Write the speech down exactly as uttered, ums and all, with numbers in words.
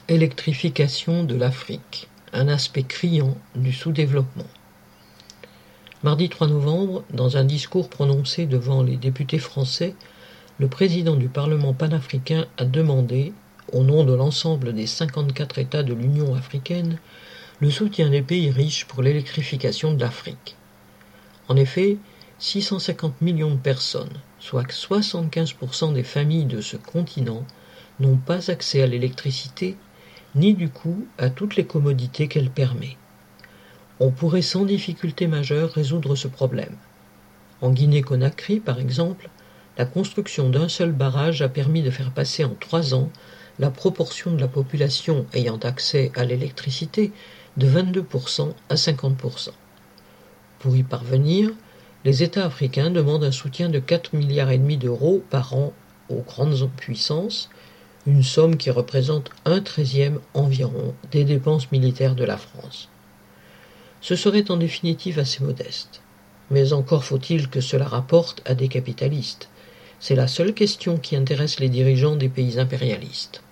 Électrification de l'Afrique, un aspect criant du sous-développement. Mardi trois novembre, dans un discours prononcé devant les députés français, le président du Parlement panafricain a demandé, au nom de l'ensemble des cinquante-quatre États de l'Union africaine, le soutien des pays riches pour l'électrification de l'Afrique. En effet, six cent cinquante millions de personnes, soit soixante-quinze pour cent des familles de ce continent, n'ont pas accès à l'électricité, ni du coup à toutes les commodités qu'elle permet. On pourrait sans difficulté majeure résoudre ce problème. En Guinée-Conakry, par exemple, la construction d'un seul barrage a permis de faire passer en trois ans la proportion de la population ayant accès à l'électricité de vingt-deux pour cent à cinquante pour cent. Pour y parvenir, les États africains demandent un soutien de quatre milliards et demi d'euros par an aux grandes puissances, une somme qui représente un treizième environ des dépenses militaires de la France. Ce serait en définitive assez modeste. Mais encore faut-il que cela rapporte à des capitalistes. C'est la seule question qui intéresse les dirigeants des pays impérialistes.